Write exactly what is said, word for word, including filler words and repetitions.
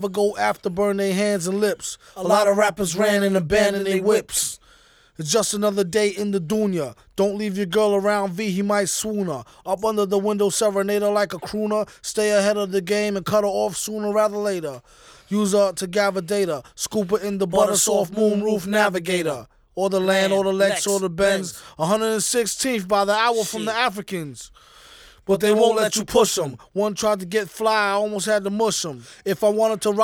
go after burn their hands and lips. A lot of rappers ran and abandoned their whips. It's just another day in the dunya. Don't leave your girl around V, he might swoon her. Up under the window, serenade her like a crooner. Stay ahead of the game and cut her off sooner rather later. Use her to gather data. Scoop her in the butter soft moonroof navigator. Or the land, or the Lex, or the Benz. one hundred sixteenth by the hour from the Africans. But they won't let you push them. One tried to get fly, I almost had to mush him. If I wanted to